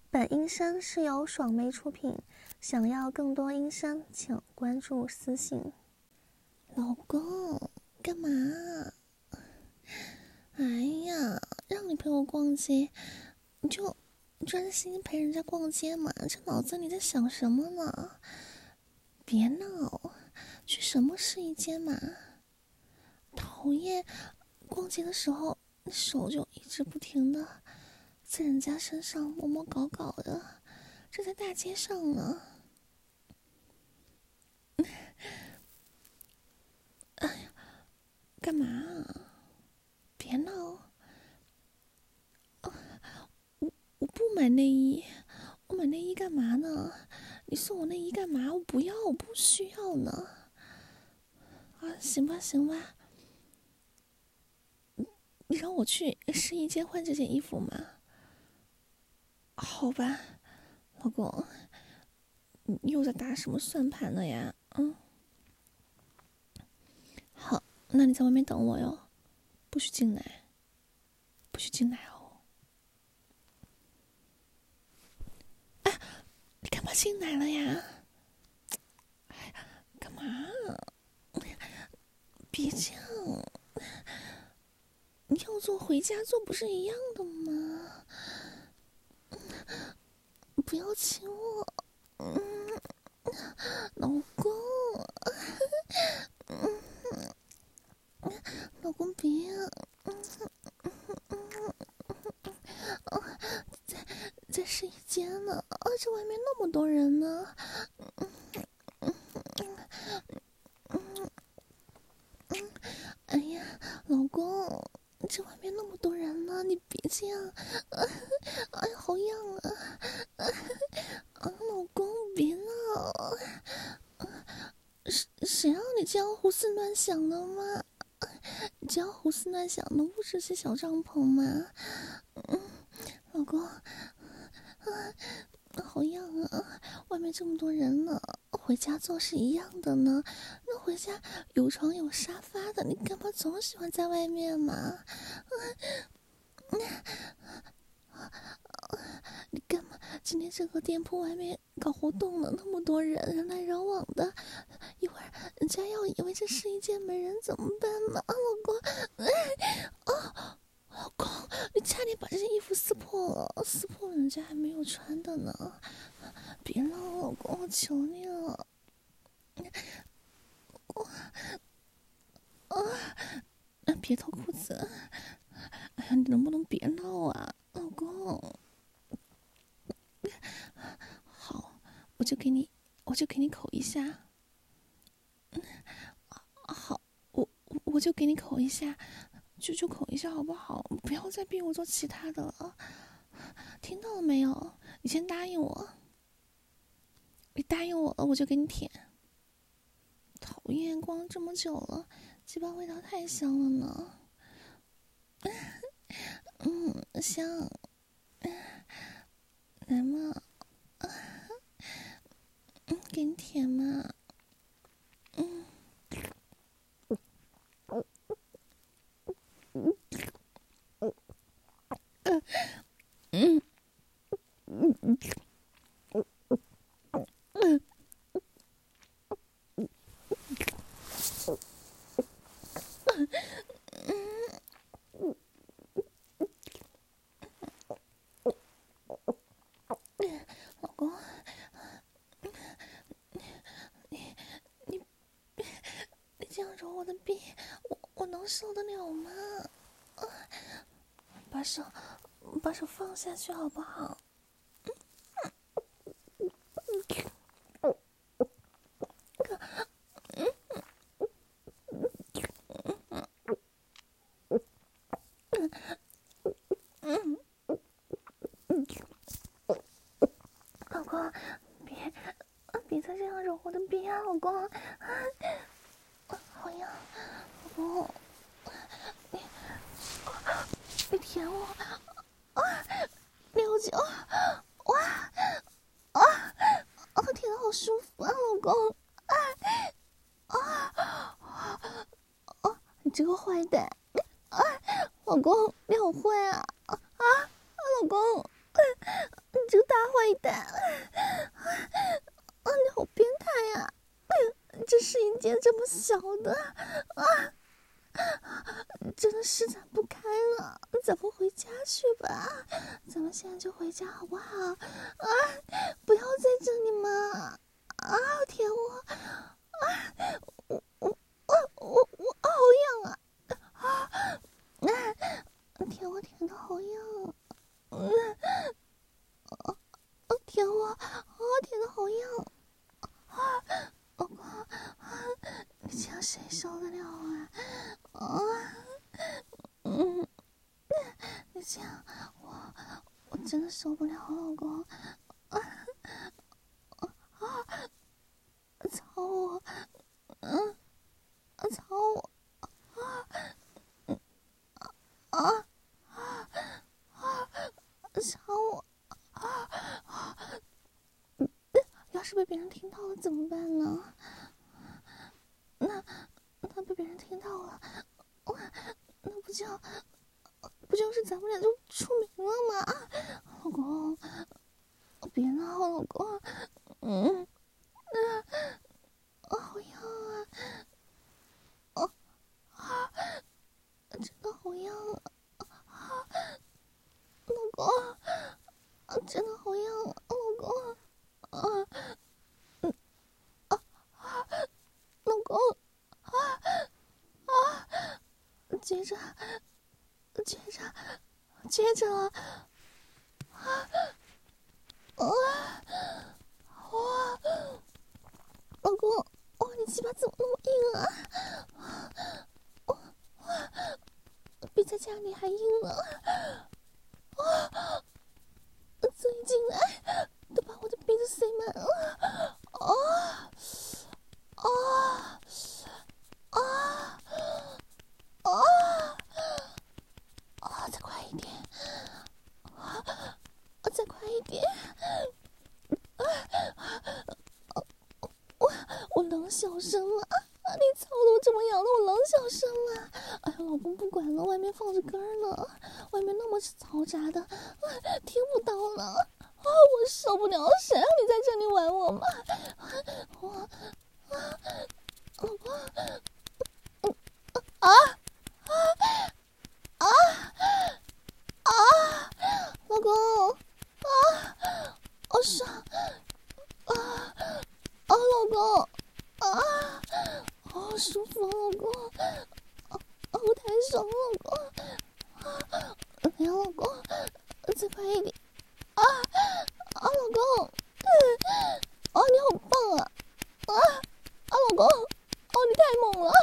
本音声是由爽梅出品，想要更多音声，请关注私信。 老公，干嘛？哎呀，让你陪我逛街，你就专心陪人家逛街嘛，这脑子里在想什么呢？别闹，去什么试衣间嘛？讨厌，逛街的时候手就一直不停的在人家身上摸摸搞搞的，这在大街上呢。哎呀，干嘛啊？别闹！我不买内衣，我买内衣干嘛呢？你送我内衣干嘛？我不要，我不需要呢。啊，行吧，行吧，你让我去试衣间换这件衣服吗？好吧，老公，你又在打什么算盘呢呀？好，那你在外面等我哟，不许进来，不许进来哦。哎，你干嘛进来了呀？哎，干嘛？别这样，你要做回家做不是一样的吗？不要亲我，老公，老公别，在试衣间呢，这外面那么多人呢。哎呀，老公，这外面那么多人呢，你别这样，哎呀，好痒啊！老公别闹，谁让你这样胡思乱想的吗？你这样胡思乱想的不是些小帐篷吗？老公，好痒啊！外面这么多人呢，回家做是一样的呢。那回家有床有沙发的，你干嘛总喜欢在外面嘛？你干嘛今天这个店铺外面搞活动呢？那么多人，人来人往的，一会儿人家要以为这试衣间没人怎么办呢？老公，老公，你差点把这件衣服撕破了，撕破了人家还没有穿的呢。别闹，老公，我求你了。别脱裤子！哎呀，你能不能别闹啊，老公？好，我就给你口一下。好，我就给你口一下，就口一下好不好？不要再逼我做其他的了，听到了没有？你先答应我，你答应我了，我就给你舔。讨厌，逛了这么久了，鸡巴味道太香了呢。香，来嘛，给你舔嘛。老公，你这样揉我的臂，我能受得了吗？把手放下去好不好？老公，别再这样揉我的臂啊，老公，好痒，老公，你舔我，六九，舔得好舒服啊，老公，你这个坏蛋，老公，你好坏啊，老公，你这个大坏蛋！你好变态呀！这试衣间这么小的真的施展不开了，咱们回家去吧，咱们现在就回家好不好？不要在这里嘛！舔我！我好痒舔我舔的好痒！舔我！舔的好痒！老公，你这样谁受得了啊？你这样，我真的受不了，老公。操我！操我！操我！要是被别人听到了怎么办呢？那被别人听到了，那不就是咱们俩就出名了吗？老公，别闹，老公，好痒真的好痒老公，真的好痒老公，老公，接着了，老公，你鸡巴怎么那么硬比在家里还硬这一进来都把我的鼻子塞满了，再快一点，再快一点，我冷小声了，你操的我这么痒的我冷小声了，哎呀老公不管了，外面放着歌呢，外面那么嘈杂的，听不到了，我受不了，谁让你在这里玩我嘛，老公，老公，好爽，老公，好舒服，老公，我太爽了，老公，来，老公，再快一点，老公，你好棒老公，你太猛了，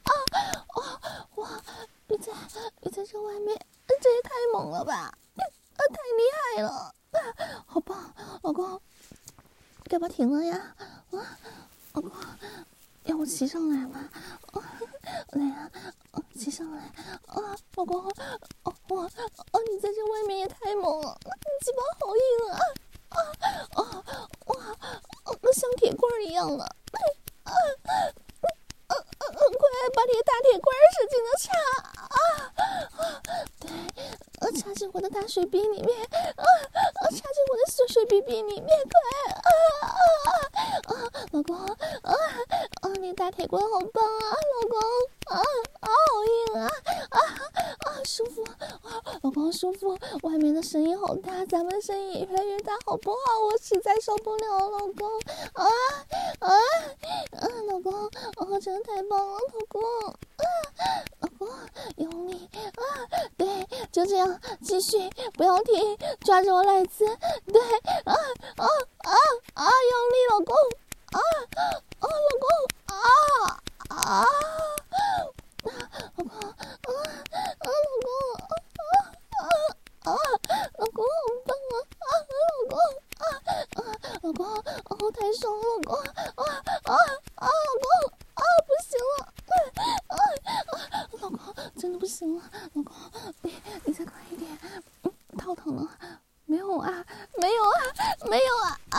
哇，你在这外面，这也太猛了吧，太厉害了，好棒，老公，干嘛停了呀？老公，要我骑上来吗？来呀，骑上来，老公，你在这外面也太猛了，你鸡巴好硬哇，像铁棍一样的，快把你的大铁棍使劲的插，插进我的大水逼里面，插进我的水逼逼里面，快，老公，你大铁棍好棒老公，好硬舒服，老公舒服，外面的声音好大，咱们的声音也越来越大，好不好？我实在受不了，老公，老公，真的太棒了，老公，老公，用力，对，就这样，继续，不要停，抓着我奶子，对，用力，老公，老公，老公，老公好棒老公，太爽了，老公，老公，不行了，老公真的不行了，老公，你再快一点，套疼了，没有啊，